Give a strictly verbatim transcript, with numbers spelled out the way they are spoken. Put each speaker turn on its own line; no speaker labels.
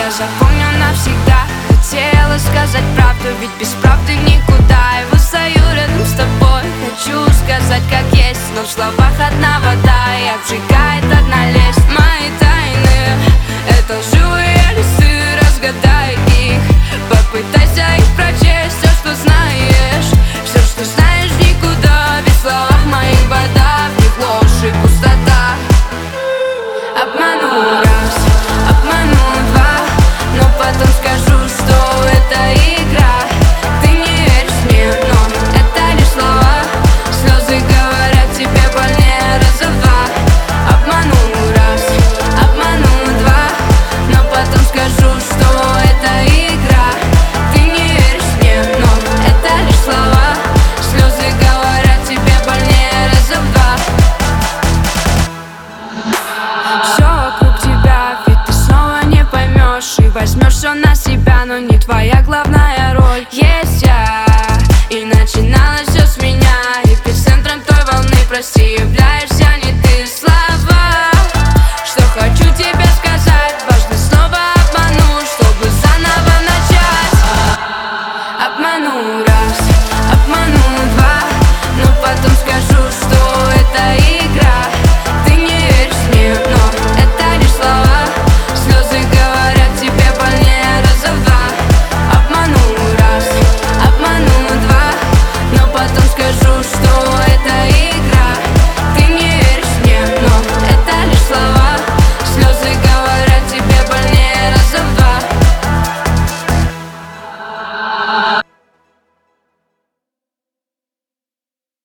я запомню навсегда. Хотела сказать правду, ведь без правды никуда. И устаю рядом с тобой, хочу сказать как есть, но в словах одна вода, и обжигает одна лесть. Мои тайны — это живые листы, разгадай их. Попытайся их прочесть, все, что знаешь. Все, что знаешь, никуда. Ведь в словах моих вода, в них ложь и пустота. Обману раз, обману два, но потом скажу, что это игра. Ты не веришь мне, но это лишь слова. Слезы говорят тебе больнее раза в два. Обману раз, обману два, но потом скажу, что это игра. Ты не веришь мне, но это лишь слова. Слезы говорят тебе больнее раза в два. Все вокруг тебя, ведь ты снова не поймешь и возьмешь все на себя, но не твоя главная роль. Yeah.